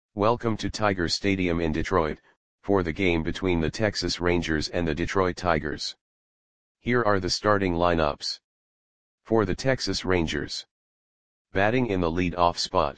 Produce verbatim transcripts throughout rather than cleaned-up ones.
Welcome to Tiger Stadium in Detroit, for the game between the Texas Rangers and the Detroit Tigers. Here are the starting lineups. For the Texas Rangers. Batting in the lead-off spot.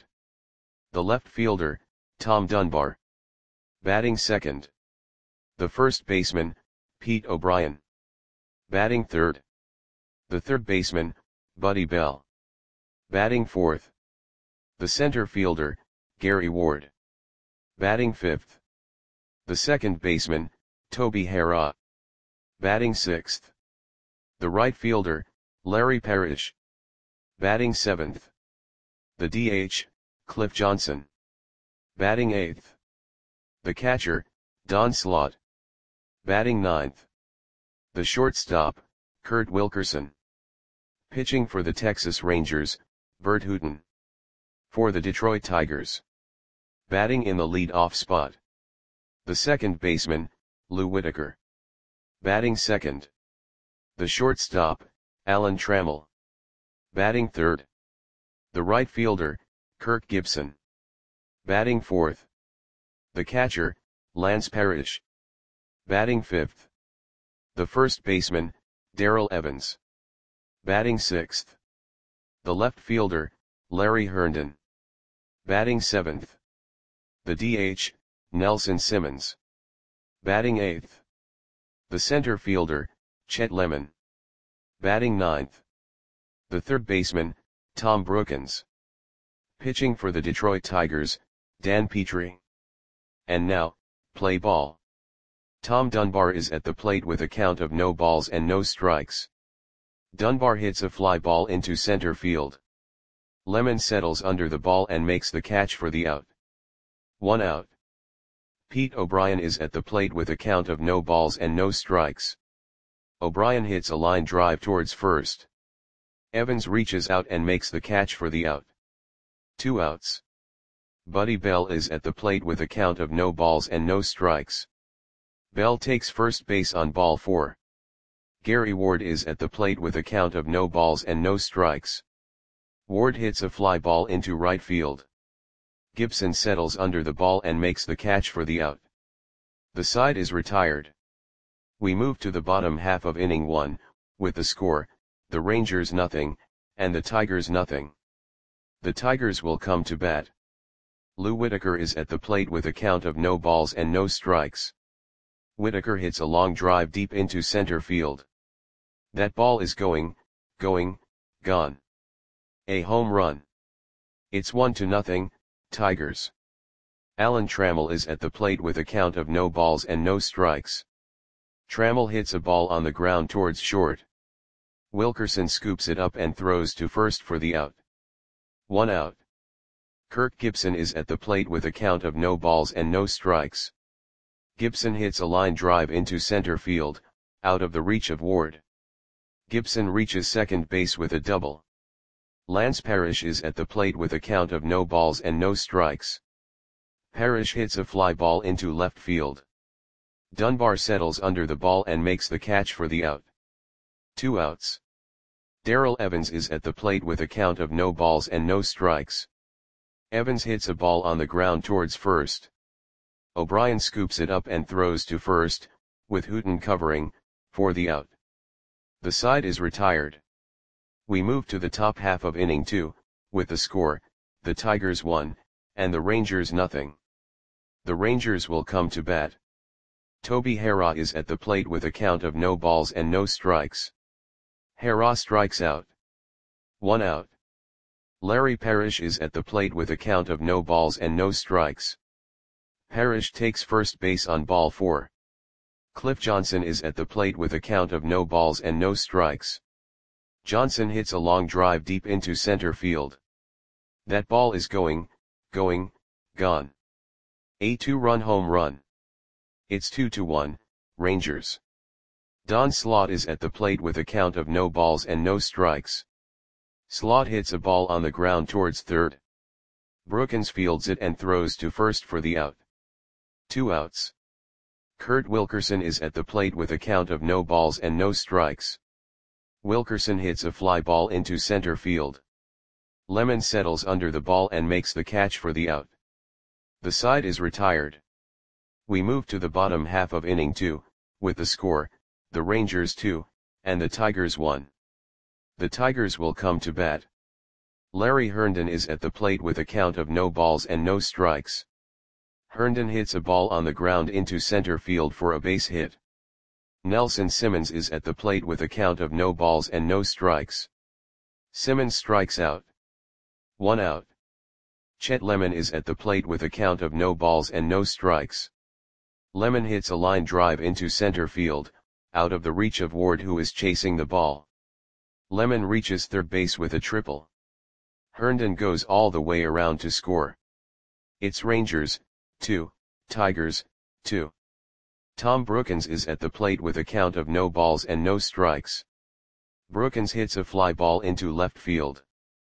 The left fielder, Tom Dunbar. Batting second. The first baseman, Pete O'Brien. Batting third. The third baseman, Buddy Bell. Batting fourth. The center fielder, Gary Ward. Batting fifth. The second baseman, Toby Harrah. Batting sixth. The right fielder, Larry Parrish. Batting seventh. The D H, Cliff Johnson. Batting eighth. The catcher, Don Slaught. Batting ninth. The shortstop, Kurt Wilkerson. Pitching for the Texas Rangers, Bert Hooton. For the Detroit Tigers. Batting in the lead-off spot. The second baseman, Lou Whitaker. Batting second. The shortstop, Alan Trammell. Batting third. The right fielder, Kirk Gibson. Batting fourth. The catcher, Lance Parrish. Batting fifth. The first baseman, Darrell Evans. Batting sixth. The left fielder, Larry Herndon. Batting seventh. The D H, Nelson Simmons. Batting eighth. The center fielder, Chet Lemon. Batting ninth. The third baseman, Tom Brookens. Pitching for the Detroit Tigers, Dan Petrie. And now, play ball. Tom Dunbar is at the plate with a count of no balls and no strikes. Dunbar hits a fly ball into center field. Lemon settles under the ball and makes the catch for the out. One out. Pete O'Brien is at the plate with a count of no balls and no strikes. O'Brien hits a line drive towards first. Evans reaches out and makes the catch for the out. Two outs. Buddy Bell is at the plate with a count of no balls and no strikes. Bell takes first base on ball four. Gary Ward is at the plate with a count of no balls and no strikes. Ward hits a fly ball into right field. Gibson settles under the ball and makes the catch for the out. The side is retired. We move to the bottom half of inning one, with the score, the Rangers nothing, and the Tigers nothing. The Tigers will come to bat. Lou Whitaker is at the plate with a count of no balls and no strikes. Whitaker hits a long drive deep into center field. That ball is going, going, gone. A home run. It's one to nothing, Tigers. Alan Trammell is at the plate with a count of no balls and no strikes. Trammell hits a ball on the ground towards short. Wilkerson scoops it up and throws to first for the out. One out. Kirk Gibson is at the plate with a count of no balls and no strikes. Gibson hits a line drive into center field, out of the reach of Ward. Gibson reaches second base with a double. Lance Parrish is at the plate with a count of no balls and no strikes. Parrish hits a fly ball into left field. Dunbar settles under the ball and makes the catch for the out. Two outs. Darrell Evans is at the plate with a count of no balls and no strikes. Evans hits a ball on the ground towards first. O'Brien scoops it up and throws to first, with Hooton covering, for the out. The side is retired. We move to the top half of inning two, with the score, the Tigers one, and the Rangers nothing. The Rangers will come to bat. Toby Harrah is at the plate with a count of no balls and no strikes. Harrah strikes out. One out. Larry Parrish is at the plate with a count of no balls and no strikes. Parrish takes first base on ball four. Cliff Johnson is at the plate with a count of no balls and no strikes. Johnson hits a long drive deep into center field. That ball is going, going, gone. A two-run home run. It's two to one, Rangers. Don Slaught is at the plate with a count of no balls and no strikes. Slaught hits a ball on the ground towards third. Brookens fields it and throws to first for the out. Two outs. Kurt Wilkerson is at the plate with a count of no balls and no strikes. Wilkerson hits a fly ball into center field. Lemon settles under the ball and makes the catch for the out. The side is retired. We move to the bottom half of inning two, with the score, the Rangers two, and the Tigers one. The Tigers will come to bat. Larry Herndon is at the plate with a count of no balls and no strikes. Herndon hits a ball on the ground into center field for a base hit. Nelson Simmons is at the plate with a count of no balls and no strikes. Simmons strikes out. One out. Chet Lemon is at the plate with a count of no balls and no strikes. Lemon hits a line drive into center field, out of the reach of Ward, who is chasing the ball. Lemon reaches third base with a triple. Herndon goes all the way around to score. It's Rangers, two, Tigers, two. Tom Brookins is at the plate with a count of no balls and no strikes. Brookins hits a fly ball into left field.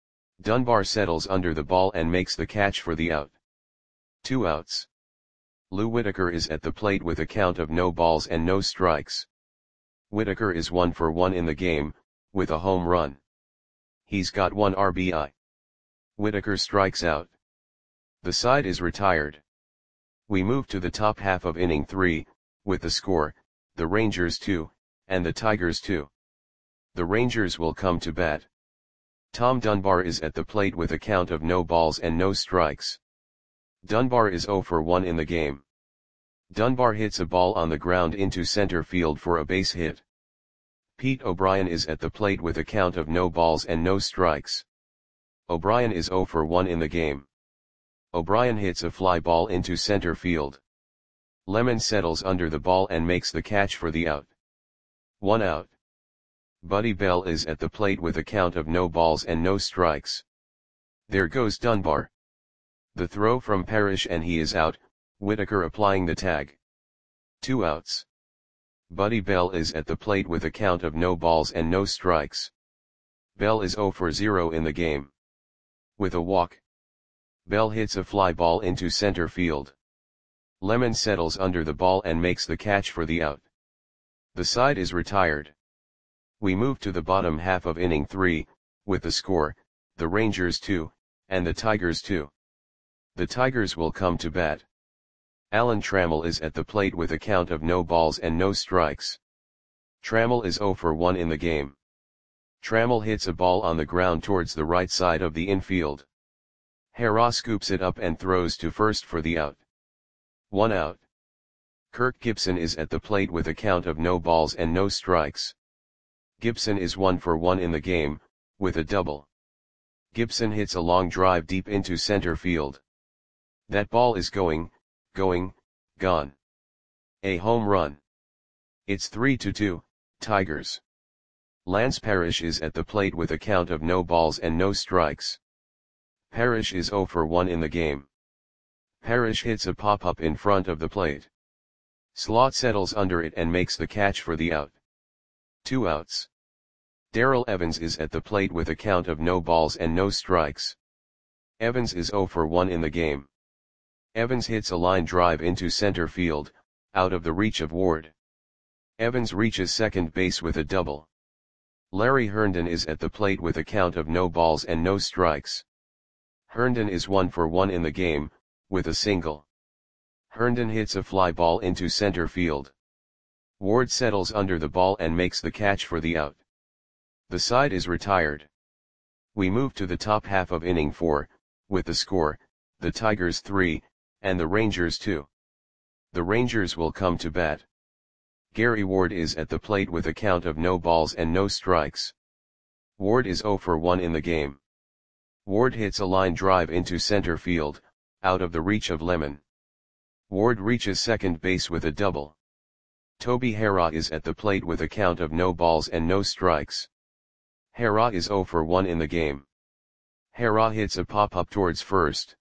Dunbar settles under the ball and makes the catch for the out. Two outs. Lou Whitaker is at the plate with a count of no balls and no strikes. Whitaker is one for one in the game, with a home run. He's got one R B I. Whitaker strikes out. The side is retired. We move to the top half of inning three, with the score, the Rangers two, and the Tigers two. The Rangers will come to bat. Tom Dunbar is at the plate with a count of no balls and no strikes. Dunbar is zero for one in the game. Dunbar hits a ball on the ground into center field for a base hit. Pete O'Brien is at the plate with a count of no balls and no strikes. O'Brien is zero for one in the game. O'Brien hits a fly ball into center field. Lemon settles under the ball and makes the catch for the out. One out. Buddy Bell is at the plate with a count of no balls and no strikes. There goes Dunbar. The throw from Parrish and he is out, Whitaker applying the tag. Two outs. Buddy Bell is at the plate with a count of no balls and no strikes. Bell is zero for zero in the game. With a walk. Bell hits a fly ball into center field. Lemon settles under the ball and makes the catch for the out. The side is retired. We move to the bottom half of inning three, with the score, the Rangers two, and the Tigers two. The Tigers will come to bat. Alan Trammell is at the plate with a count of no balls and no strikes. Trammell is zero for one in the game. Trammell hits a ball on the ground towards the right side of the infield. Hara scoops it up and throws to first for the out. One out. Kirk Gibson is at the plate with a count of no balls and no strikes. Gibson is one for one in the game, with a double. Gibson hits a long drive deep into center field. That ball is going, going, gone. A home run. It's three to two, Tigers. Lance Parrish is at the plate with a count of no balls and no strikes. Parrish is zero for one in the game. Parrish hits a pop-up in front of the plate. Slot settles under it and makes the catch for the out. Two outs. Darrell Evans is at the plate with a count of no balls and no strikes. Evans is zero for one in the game. Evans hits a line drive into center field, out of the reach of Ward. Evans reaches second base with a double. Larry Herndon is at the plate with a count of no balls and no strikes. Herndon is one for one in the game, with a single. Herndon hits a fly ball into center field. Ward settles under the ball and makes the catch for the out. The side is retired. We move to the top half of inning four, with the score, the Tigers three, and the Rangers two. The Rangers will come to bat. Gary Ward is at the plate with a count of no balls and no strikes. Ward is zero for one in the game. Ward hits a line drive into center field, out of the reach of Lemon. Ward reaches second base with a double. Toby Hara is at the plate with a count of no balls and no strikes. Hara is zero for one in the game. Hara hits a pop-up towards first.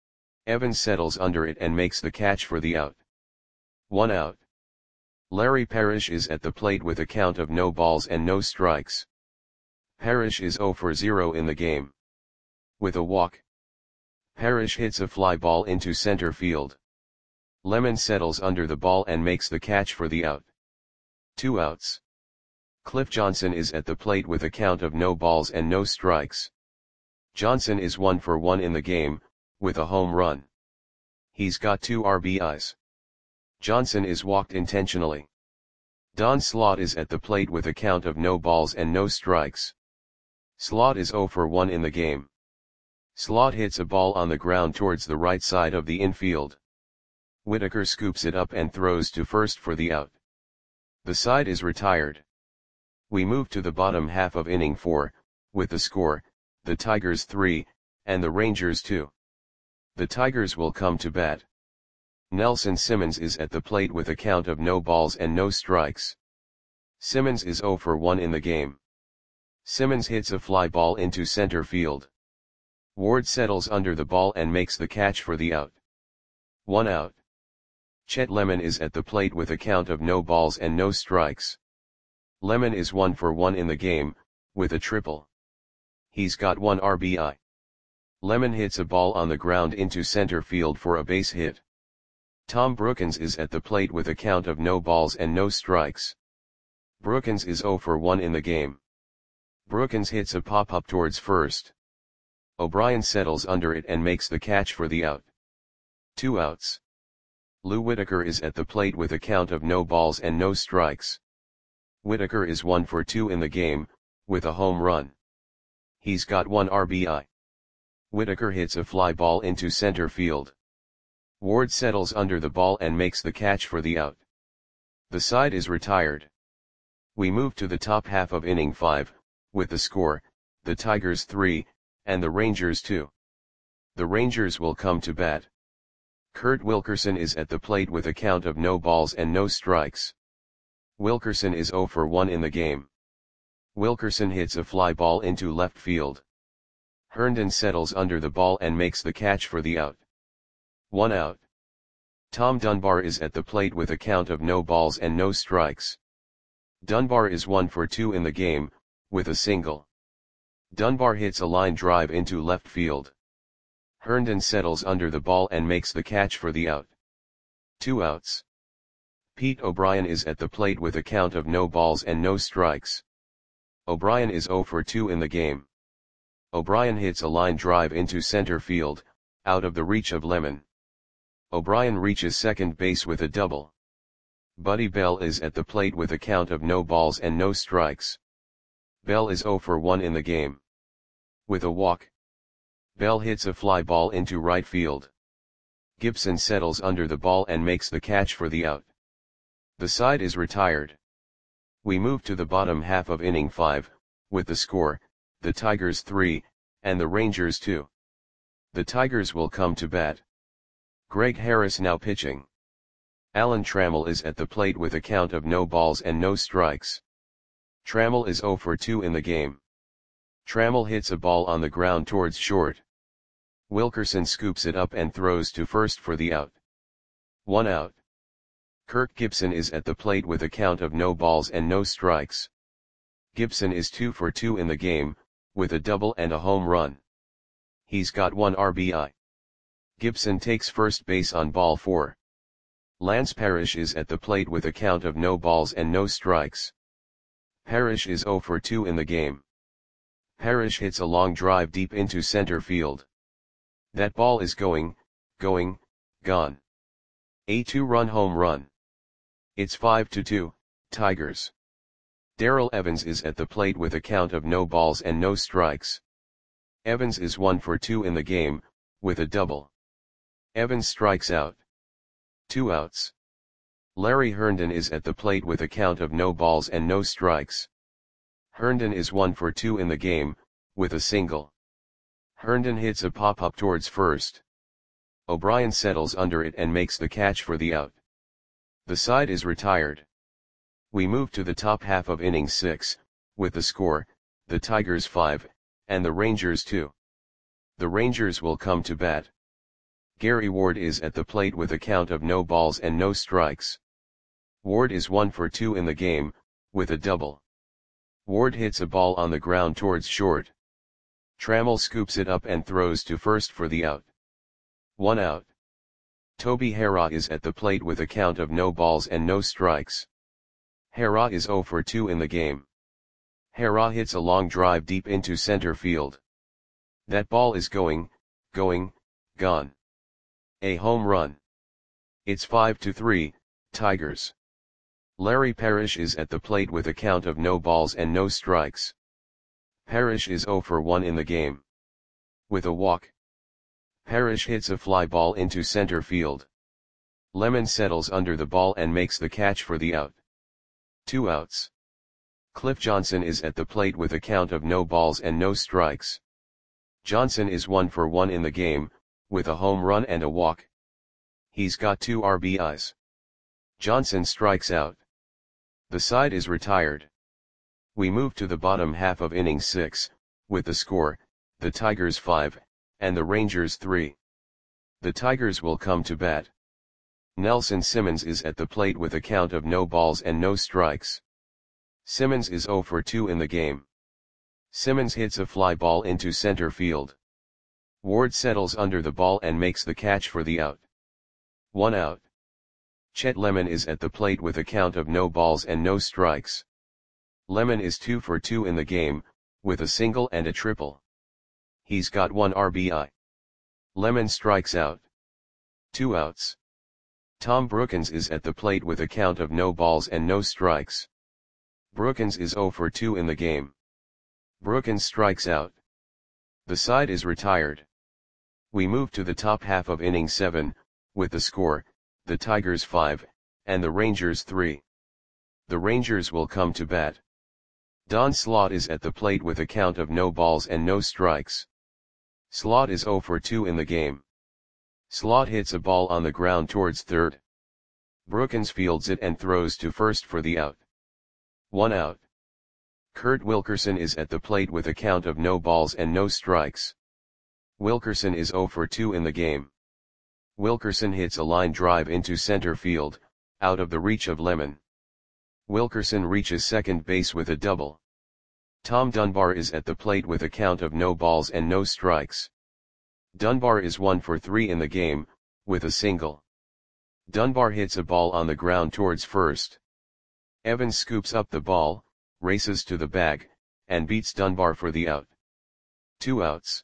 Evans settles under it and makes the catch for the out. One out. Larry Parrish is at the plate with a count of no balls and no strikes. Parrish is zero for zero in the game. With a walk. Parrish hits a fly ball into center field. Lemon settles under the ball and makes the catch for the out. Two outs. Cliff Johnson is at the plate with a count of no balls and no strikes. Johnson is one for one in the game, with a home run. He's got two R B Is. Johnson is walked intentionally. Don Slaught is at the plate with a count of no balls and no strikes. Slaught is zero for one in the game. Slaught hits a ball on the ground towards the right side of the infield. Whitaker scoops it up and throws to first for the out. The side is retired. We move to the bottom half of inning four, with the score, the Tigers three, and the Rangers two. The Tigers will come to bat. Nelson Simmons is at the plate with a count of no balls and no strikes. Simmons is zero for one in the game. Simmons hits a fly ball into center field. Ward settles under the ball and makes the catch for the out. One out. Chet Lemon is at the plate with a count of no balls and no strikes. Lemon is one for one in the game, with a triple. He's got one R B I. Lemon hits a ball on the ground into center field for a base hit. Tom Brookins is at the plate with a count of no balls and no strikes. Brookins is zero for one in the game. Brookins hits a pop-up towards first. O'Brien settles under it and makes the catch for the out. Two outs. Lou Whitaker is at the plate with a count of no balls and no strikes. Whitaker is one for two in the game, with a home run. He's got one R B I. Whitaker hits a fly ball into center field. Ward settles under the ball and makes the catch for the out. The side is retired. We move to the top half of inning five, with the score, the Tigers three, and the Rangers two. The Rangers will come to bat. Kurt Wilkerson is at the plate with a count of no balls and no strikes. Wilkerson is zero for one in the game. Wilkerson hits a fly ball into left field. Herndon settles under the ball and makes the catch for the out. One out. Tom Dunbar is at the plate with a count of no balls and no strikes. Dunbar is one for two in the game, with a single. Dunbar hits a line drive into left field. Herndon settles under the ball and makes the catch for the out. Two outs. Pete O'Brien is at the plate with a count of no balls and no strikes. O'Brien is zero for two in the game. O'Brien hits a line drive into center field, out of the reach of Lemon. O'Brien reaches second base with a double. Buddy Bell is at the plate with a count of no balls and no strikes. Bell is zero for one in the game. With a walk, Bell hits a fly ball into right field. Gibson settles under the ball and makes the catch for the out. The side is retired. We move to the bottom half of inning five, with the score, the Tigers three, and the Rangers two. The Tigers will come to bat. Greg Harris now pitching. Alan Trammell is at the plate with a count of no balls and no strikes. Trammell is zero for two in the game. Trammell hits a ball on the ground towards short. Wilkerson scoops it up and throws to first for the out. One out. Kirk Gibson is at the plate with a count of no balls and no strikes. Gibson is two for two in the game, with a double and a home run. He's got one R B I. Gibson takes first base on ball four. Lance Parrish is at the plate with a count of no balls and no strikes. Parrish is zero for two in the game. Parrish hits a long drive deep into center field. That ball is going, going, gone. A two-run home run. It's five to two, Tigers. Darrell Evans is at the plate with a count of no balls and no strikes. Evans is one for two in the game, with a double. Evans strikes out. Two outs. Larry Herndon is at the plate with a count of no balls and no strikes. Herndon is one for two in the game, with a single. Herndon hits a pop-up towards first. O'Brien settles under it and makes the catch for the out. The side is retired. We move to the top half of inning six, with the score, the Tigers five, and the Rangers two. The Rangers will come to bat. Gary Ward is at the plate with a count of no balls and no strikes. Ward is one for two in the game, with a double. Ward hits a ball on the ground towards short. Trammell scoops it up and throws to first for the out. One out. Toby Harrah is at the plate with a count of no balls and no strikes. Harrah is zero for two in the game. Harrah hits a long drive deep into center field. That ball is going, going, gone. A home run. It's five to three, Tigers. Larry Parrish is at the plate with a count of no balls and no strikes. Parrish is zero for one in the game. With a walk, Parrish hits a fly ball into center field. Lemon settles under the ball and makes the catch for the out. Two outs. Cliff Johnson is at the plate with a count of no balls and no strikes. Johnson is one for one in the game, with a home run and a walk. He's got two R B Is. Johnson strikes out. The side is retired. We move to the bottom half of inning six, with the score, the Tigers five, and the Rangers three. The Tigers will come to bat. Nelson Simmons is at the plate with a count of no balls and no strikes. Simmons is zero for two in the game. Simmons hits a fly ball into center field. Ward settles under the ball and makes the catch for the out. One out. Chet Lemon is at the plate with a count of no balls and no strikes. Lemon is two for two in the game, with a single and a triple. He's got one R B I. Lemon strikes out. Two outs. Tom Brookins is at the plate with a count of no balls and no strikes. Brookins is zero for two in the game. Brookins strikes out. The side is retired. We move to the top half of inning seven, with the score, the Tigers five, and the Rangers three. The Rangers will come to bat. Don Slaught is at the plate with a count of no balls and no strikes. Slaught is zero for two in the game. Slaught hits a ball on the ground towards third. Brookins fields it and throws to first for the out. One out. Kurt Wilkerson is at the plate with a count of no balls and no strikes. Wilkerson is zero for two in the game. Wilkerson hits a line drive into center field, out of the reach of Lemon. Wilkerson reaches second base with a double. Tom Dunbar is at the plate with a count of no balls and no strikes. Dunbar is one for three in the game, with a single. Dunbar hits a ball on the ground towards first. Evans scoops up the ball, races to the bag, and beats Dunbar for the out. Two outs.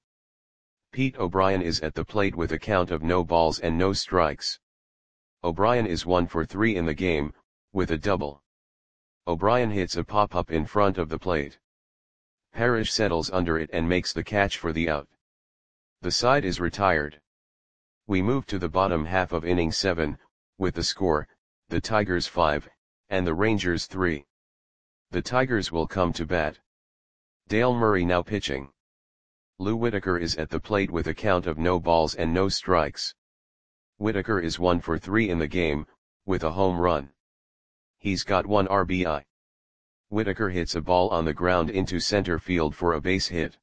Pete O'Brien is at the plate with a count of no balls and no strikes. O'Brien is one for three in the game, with a double. O'Brien hits a pop-up in front of the plate. Parrish settles under it and makes the catch for the out. The side is retired. We move to the bottom half of inning seven, with the score, the Tigers five, and the Rangers three. The Tigers will come to bat. Dale Murray now pitching. Lou Whitaker is at the plate with a count of no balls and no strikes. Whitaker is one for three in the game, with a home run. He's got one R B I. Whitaker hits a ball on the ground into center field for a base hit.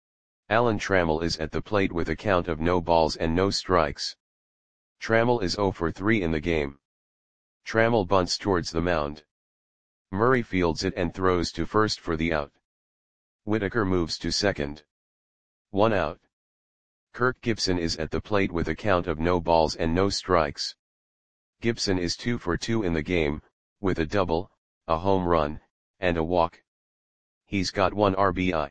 Alan Trammell is at the plate with a count of no balls and no strikes. Trammell is zero for three in the game. Trammell bunts towards the mound. Murray fields it and throws to first for the out. Whitaker moves to second. One out. Kirk Gibson is at the plate with a count of no balls and no strikes. Gibson is two for two in the game, with a double, a home run, and a walk. He's got one R B I.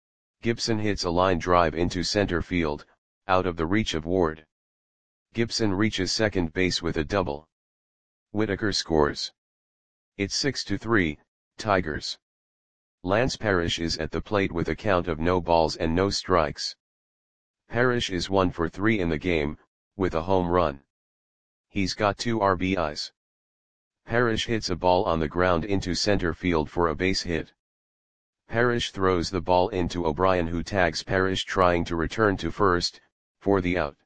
Gibson hits a line drive into center field, out of the reach of Ward. Gibson reaches second base with a double. Whitaker scores. It's six to three, Tigers. Lance Parrish is at the plate with a count of no balls and no strikes. Parrish is one for three in the game, with a home run. He's got two R B Is. Parrish hits a ball on the ground into center field for a base hit. Parrish throws the ball into O'Brien, who tags Parrish trying to return to first, for the out.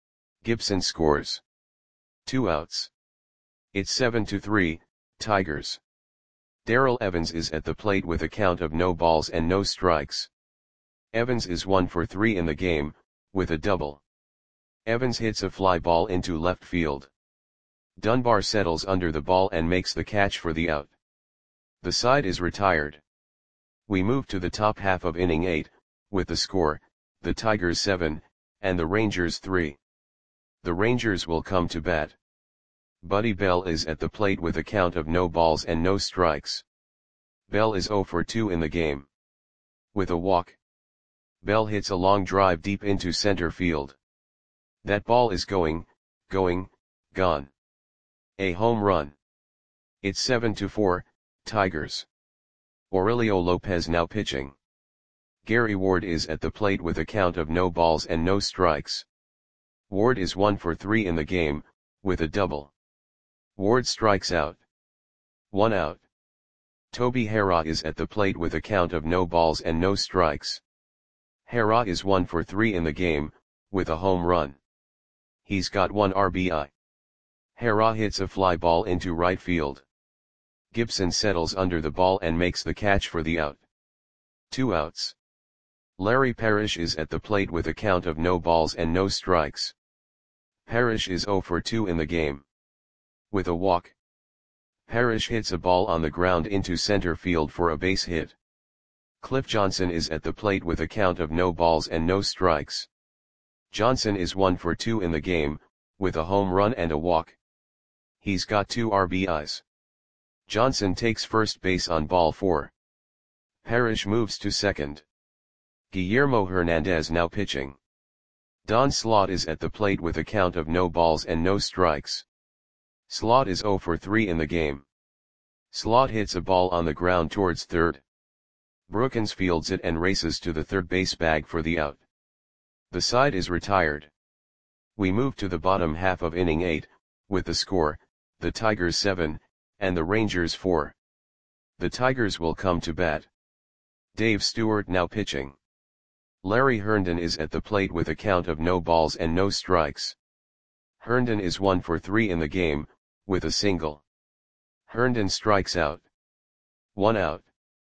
Gibson scores. Two outs. It's seven to three, Tigers. Darrell Evans is at the plate with a count of no balls and no strikes. Evans is one for three in the game, with a double. Evans hits a fly ball into left field. Dunbar settles under the ball and makes the catch for the out. The side is retired. We move to the top half of inning eight, with the score, the Tigers seven, and the Rangers three. The Rangers will come to bat. Buddy Bell is at the plate with a count of no balls and no strikes. Bell is zero for two in the game. With a walk. Bell hits a long drive deep into center field. That ball is going, going, gone. A home run. It's seven to four, Tigers. Aurelio Lopez now pitching. Gary Ward is at the plate with a count of no balls and no strikes. Ward is one for three in the game, with a double. Ward strikes out. One out. Toby Harrah is at the plate with a count of no balls and no strikes. Harrah is one for three in the game, with a home run. He's got one R B I. Harrah hits a fly ball into right field. Gibson settles under the ball and makes the catch for the out. Two outs. Larry Parrish is at the plate with a count of no balls and no strikes. Parrish is zero for two in the game. With a walk. Parrish hits a ball on the ground into center field for a base hit. Cliff Johnson is at the plate with a count of no balls and no strikes. Johnson is one for two in the game, with a home run and a walk. He's got two R B Is. Johnson takes first base on ball four. Parrish moves to second. Guillermo Hernandez now pitching. Don Slaught is at the plate with a count of no balls and no strikes. Slaught is zero for three in the game. Slaught hits a ball on the ground towards third. Brookins fields it and races to the third base bag for the out. The side is retired. We move to the bottom half of inning eight, with the score, the Tigers seven, and the Rangers four. The Tigers will come to bat. Dave Stewart now pitching. Larry Herndon is at the plate with a count of no balls and no strikes. Herndon is one for three in the game, with a single. Herndon strikes out. One out.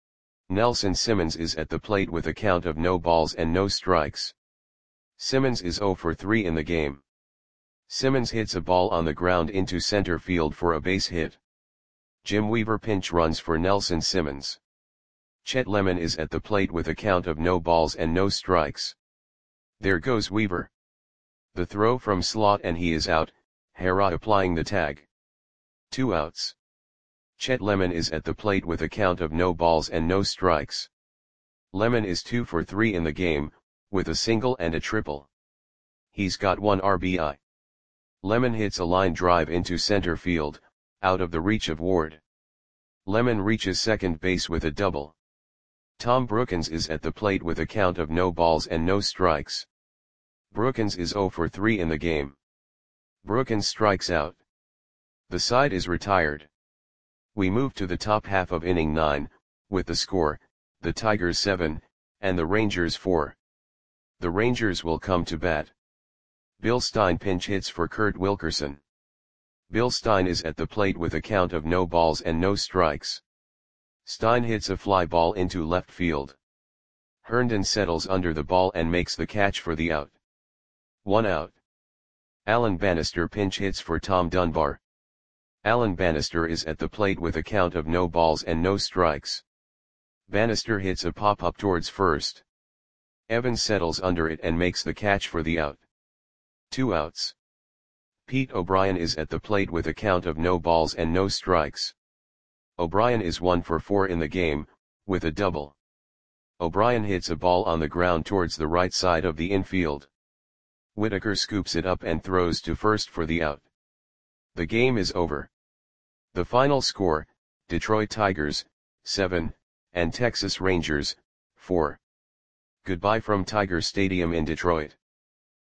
Nelson Simmons is at the plate with a count of no balls and no strikes. Simmons is zero for three in the game. Simmons hits a ball on the ground into center field for a base hit. Jim Weaver pinch runs for Nelson Simmons. Chet Lemon is at the plate with a count of no balls and no strikes. There goes Weaver. The throw from Slaught and he is out, Harrah applying the tag. Two outs. Chet Lemon is at the plate with a count of no balls and no strikes. Lemon is two for three in the game, with a single and a triple. He's got one R B I. Lemon hits a line drive into center field, out of the reach of Ward. Lemon reaches second base with a double. Tom Brookins is at the plate with a count of no balls and no strikes. Brookins is zero for three in the game. Brookins strikes out. The side is retired. We move to the top half of inning nine, with the score, the Tigers seven, and the Rangers four. The Rangers will come to bat. Bill Stein pinch hits for Kurt Wilkerson. Bill Stein is at the plate with a count of no balls and no strikes. Stein hits a fly ball into left field. Herndon settles under the ball and makes the catch for the out. One out. Alan Bannister pinch hits for Tom Dunbar. Alan Bannister is at the plate with a count of no balls and no strikes. Bannister hits a pop-up towards first. Evans settles under it and makes the catch for the out. Two outs. Pete O'Brien is at the plate with a count of no balls and no strikes. O'Brien is one for four in the game, with a double. O'Brien hits a ball on the ground towards the right side of the infield. Whitaker scoops it up and throws to first for the out. The game is over. The final score, Detroit Tigers, seven, and Texas Rangers, four. Goodbye from Tiger Stadium in Detroit.